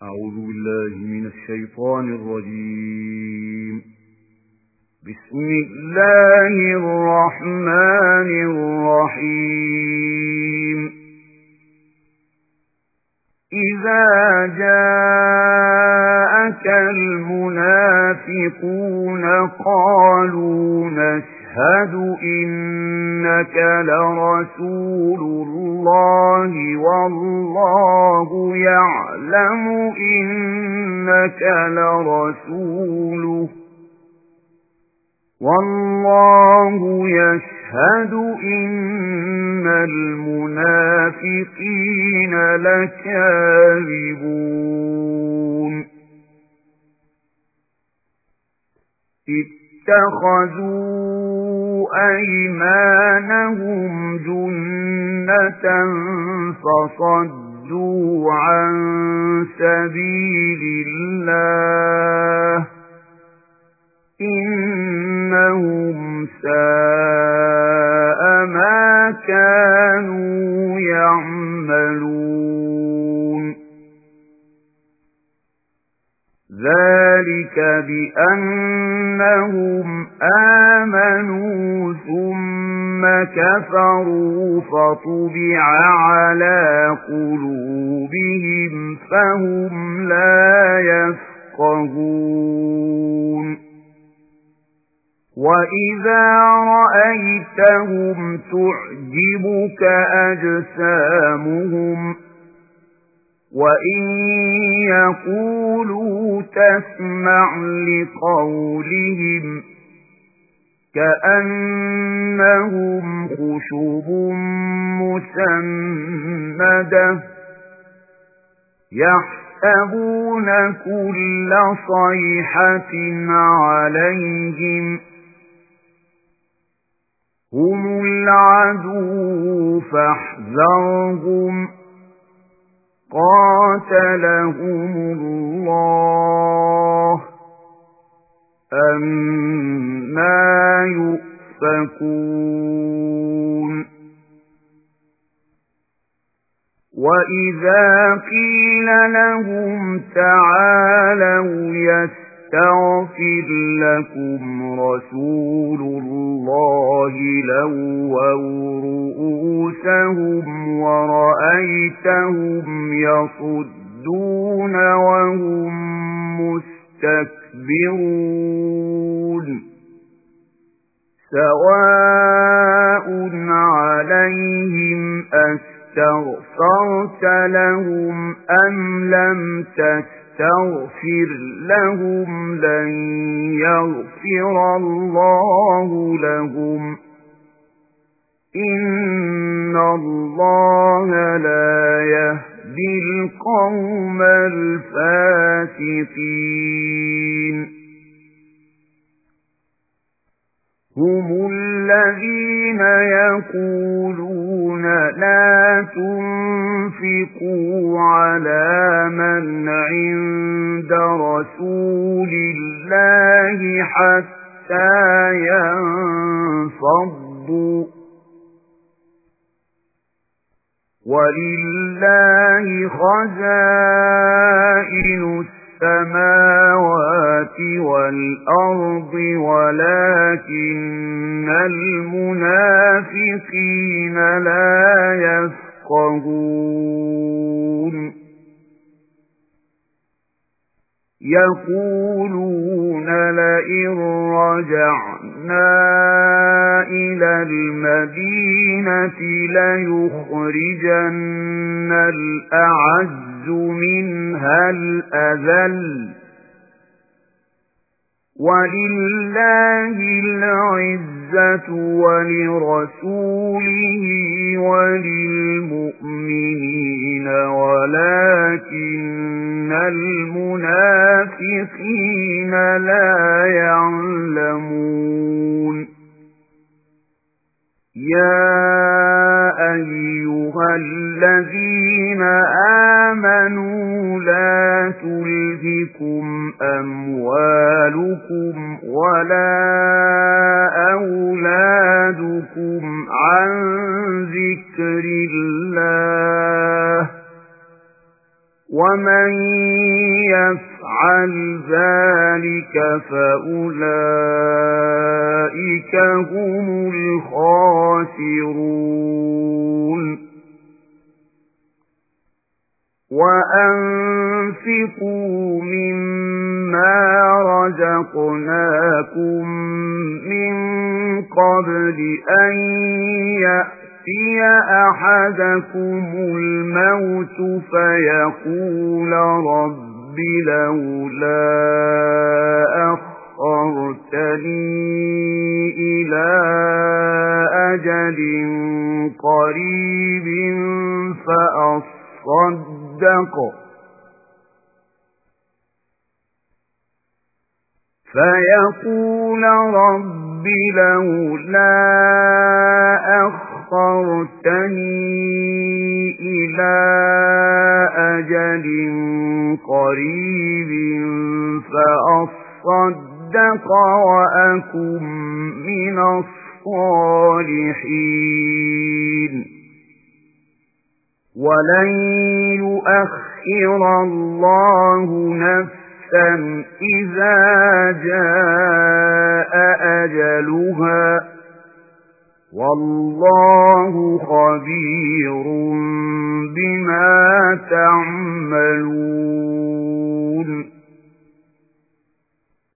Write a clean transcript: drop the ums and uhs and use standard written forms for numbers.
أعوذ بالله من الشيطان الرجيم. بسم الله الرحمن الرحيم. إذا جاءك المنافقون قالوا نشهد إنك لرسول الله والله يعلم إنك لرسوله والله يشهد إن المنافقين لكاذبون. اتخذوا أيمانهم جنة فصدوا عن سبيل الله إنهم ساء ما كانوا يعملون. ذلك بأنهم آمنوا ثم كفروا فطبع على قلوبهم فهم لا يفقهون. وإذا رأيتهم تعجبك أجسامهم وإن يقولوا تسمع لقولهم كأنهم خشب مسندة يحسبون كل صيحة عليهم هم العدو فاحذرهم قاتلهم الله أنى يؤفكون. وإذا قيل لهم تعالوا يستغفر لكم رسول الله لووا رؤوسهم ورأيتهم يصدون وهم مستكبرون. سواء عليهم استغفرت لهم أم لم تستغفر لهم لن يغفر الله لهم إن الله لا يهدي القوم الفاسقين. هم الذين يقولون لا تنفقوا على من عند رسول الله حتى ينفضوا ولله خزائن السماوات والأرض ولكن المنافقين لا يفقهون. يقولون لئن رجعنا إلى المدينة ليخرجن الأعز منها الأذل ولله العزة ولرسوله وللمؤمنين ولكن المنافقين لا يعلمون. يا أيها الذين آمنوا لا تلهكم أموالكم ولا أولادكم عن ذكر الله ومن يفعل ذلك فأولئك هم الخاسرون وأنفقوا مما رزقناكم من قبل أن يأتي أحدكم الموت فيقول رب لولا أخرتني إلى أجل قريب فيقول رب لولا أخرتني إلى أجل قريب فأصدق وأكن من الصالحين ولن يؤخر الله نفسا إذا جاء أجلها والله خبير بما تعملون